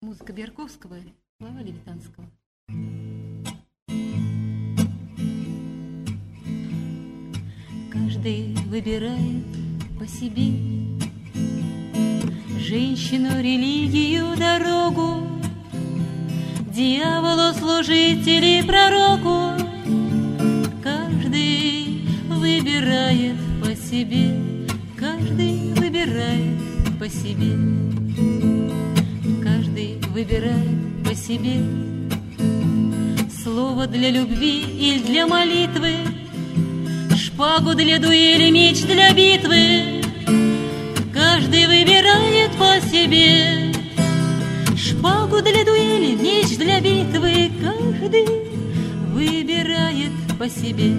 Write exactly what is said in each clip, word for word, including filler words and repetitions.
Музыка Бьярковского, слова Левитанского. Каждый выбирает по себе женщину, религию, дорогу, дьяволу служить или пророку. Каждый выбирает по себе, каждый выбирает по себе, каждый выбирает по себе слово для любви или для молитвы, шпагу для дуэли, меч для битвы. Каждый выбирает по себе шпагу для дуэли, меч для битвы. Каждый выбирает по себе,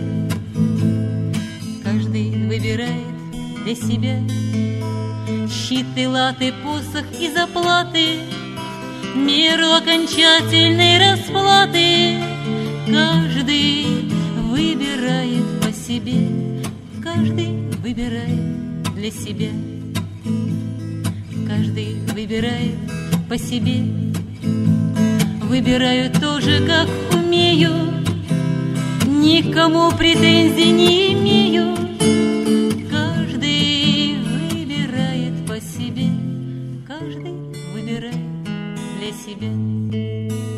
каждый выбирает для себя щит и латы, посох и заплаты, меру окончательной расплаты. Каждый выбирает по себе, каждый выбирает для себя, каждый выбирает по себе. Выбираю тоже, как умею, никому претензий не имею. Каждый выбирает по себе, каждый выбирает для себя.